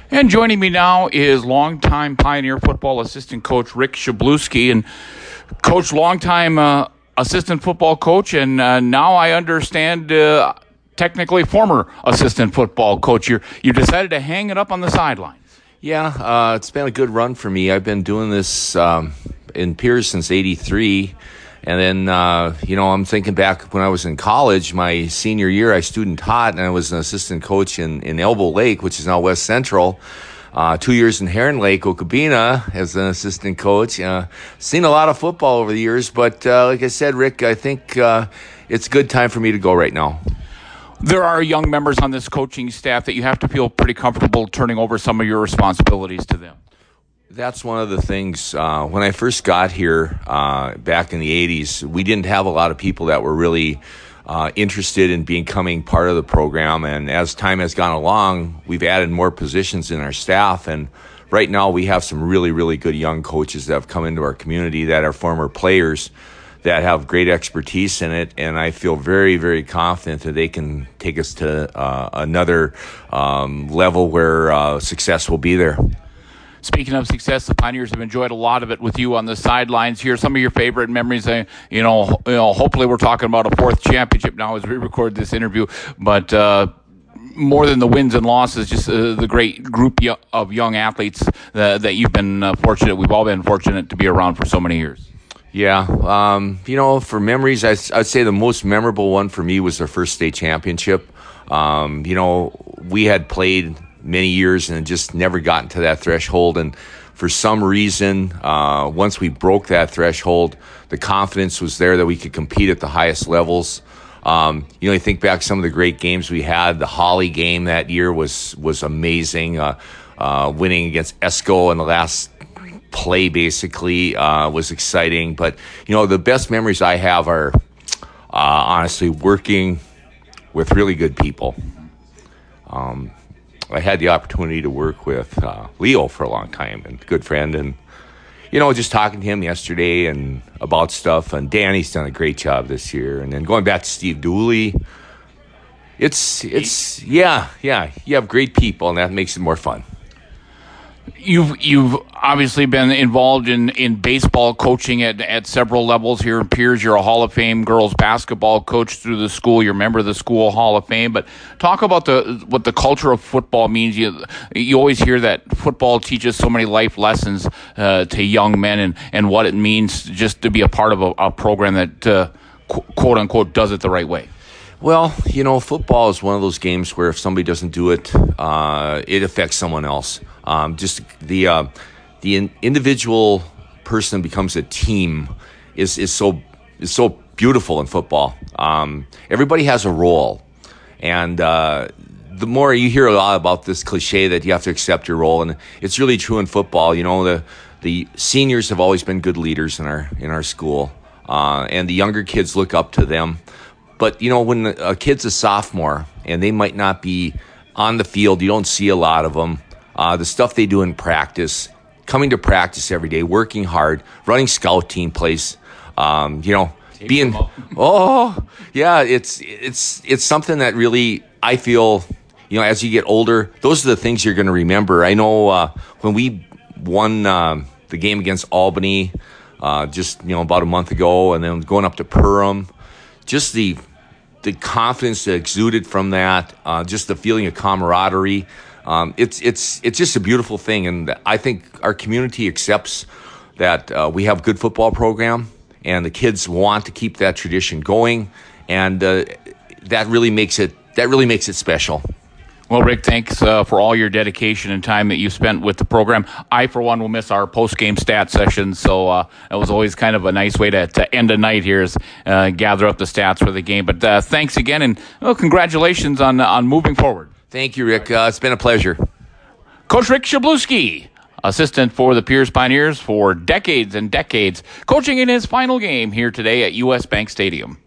And joining me now is longtime Pioneer football assistant coach Rick Chabluski. And Coach, longtime assistant football coach, and now I understand technically former assistant football coach. You decided to hang it up on the sidelines. Yeah, it's been a good run for me. I've been doing this in Pierce since '83. And then, I'm thinking back when I was in college, my senior year, I student taught, and I was an assistant coach in Elbow Lake, which is now West Central. 2 years in Heron Lake, Okabena, as an assistant coach. Seen a lot of football over the years, but like I said, Rick, I think it's a good time for me to go right now. There are young members on this coaching staff that you have to feel pretty comfortable turning over some of your responsibilities to them. That's one of the things. When I first got here back in the 80s, we didn't have a lot of people that were really interested in becoming part of the program. And as time has gone along, we've added more positions in our staff. And right now we have some really, really good young coaches that have come into our community that are former players that have great expertise in it. And I feel very, very confident that they can take us to another level where success will be there. Speaking of success, the Pioneers have enjoyed a lot of it with you on the sidelines here. Some of your favorite memories, hopefully we're talking about a fourth championship now as we record this interview, but more than the wins and losses, just the great group of young athletes that you've been fortunate, we've all been fortunate to be around for so many years. Yeah, for memories, I'd say the most memorable one for me was our first state championship. We had played many years and just never gotten to that threshold. And for some reason, once we broke that threshold, the confidence was there that we could compete at the highest levels. You think back some of the great games we had. The Holly game that year was amazing. Winning against Esco in the last play basically was exciting. But, the best memories I have are honestly working with really good people. I had the opportunity to work with Leo for a long time, and a good friend, and just talking to him yesterday and about stuff. And Danny's done a great job this year. And then going back to Steve Dooley, it's you have great people, and that makes it more fun. You've obviously been involved in baseball coaching at several levels here in Pierce. You're a Hall of Fame girls basketball coach through the school. You're a member of the school Hall of Fame. But talk about what the culture of football means. You always hear that football teaches so many life lessons to young men and what it means just to be a part of a program that quote unquote does it the right way. Well, football is one of those games where if somebody doesn't do it, it affects someone else. Just the individual person becomes a team is so beautiful in football. Everybody has a role, and the more you hear a lot about this cliche that you have to accept your role, and it's really true in football. The seniors have always been good leaders in our school, and the younger kids look up to them. But, when a kid's a sophomore and they might not be on the field, you don't see a lot of them. The stuff they do in practice, coming to practice every day, working hard, running scout team plays, being, it's something that really, I feel, as you get older, those are the things you're going to remember. I know when we won the game against Albany just, about a month ago, and then going up to Perham, just the confidence that exuded from that, just the feeling of camaraderie. It's just a beautiful thing, and I think our community accepts that we have a good football program, and the kids want to keep that tradition going, and that really makes it special. Well, Rick, thanks for all your dedication and time that you spent with the program. I, for one, will miss our post-game stat session, so it was always kind of a nice way to end a night here, is gather up the stats for the game. But thanks again, and congratulations on moving forward. Thank you, Rick. It's been a pleasure. Coach Rick Chabluski, assistant for the Pierce Pioneers for decades and decades, coaching in his final game here today at U.S. Bank Stadium.